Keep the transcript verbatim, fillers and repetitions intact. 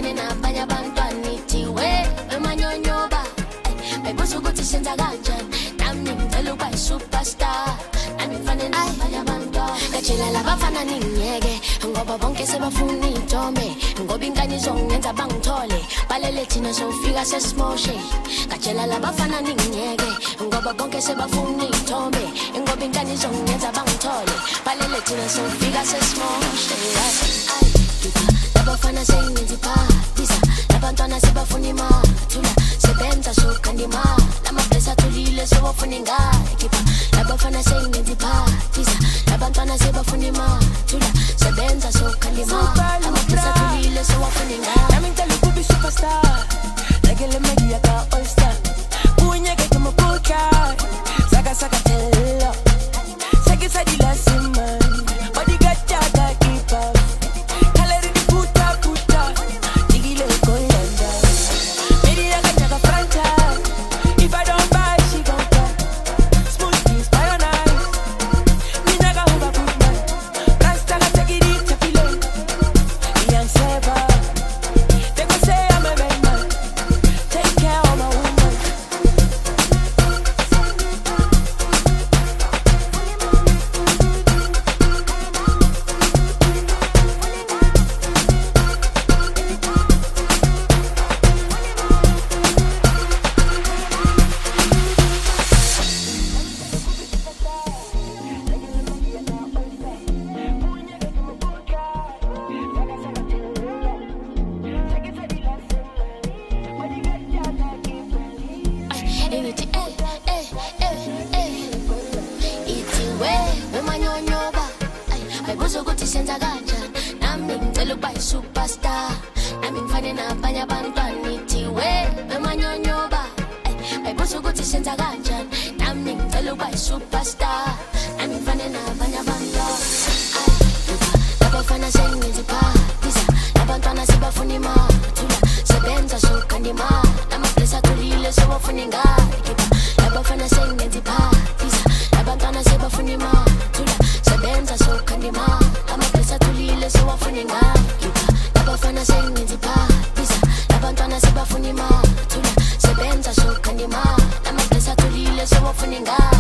ngifane nabanye abantwana ithi we emanyonyoba bayibuza ukuthi senza kanjani nami ngicela ukuba yi-superstar nami ngifane nabanye abantwana ngajela labafana ningiyeke ngoba bonke sebafuna iy'thombe ngoba inkani izongenza bangithole balele thina sofika sesimoshe ngajela labafana ningiyeke ngoba bonke sebafuna iy'thombe ngoba inkani izongenza bangithole balele thina sofika sesimoshe labafana seyingenza iphathisa labantwana sebafuna imathula sebenza sokandima lamablesa athulile sebafuna ingakhipha labafana seyingenza iphathisa labantwana sebafuna imathula sebenza sokandima lamablesa athulile sebafuna ingakhipha nami ngicela ukuba i-superstar lekele media ka all star kunyeke ke mokuka saka saka tell saka sadila simman body gacha ga kipa kalori di puta puta digile koyanda media ka jaga franchise if I don't buy she gon' buy smooth kiss mayonnaise me naga huba kuma rasta ga take it chapile young saver they go say I'm a bad man take care of my woman Ithi eh eh eh eh ithi we emanyonyoba bayibuza ukuthi senza kanjani nami ngicela ukuba yi-superstar nami ngifane nabanye abantwana ithi we emanyonyoba bayibuza ukuthi senza kanjani nami ngicela ukuba yi-superstar nami ngifane nabanye abantwana labafana seyingenza iphathisa labantwana sebafuna imathula sebenza sokandima lamablesa athulile sebafuna ingakhipha labafana seyingenza iphathisa labantwana sebafuna imathula sebenza sokandima lamablesa athulile sebafuna ingakhipha labafana seyingenza iphathisa labantwana sebafuna imathula sebenza sokandima lamablesa athulile sebafuna ingakhipha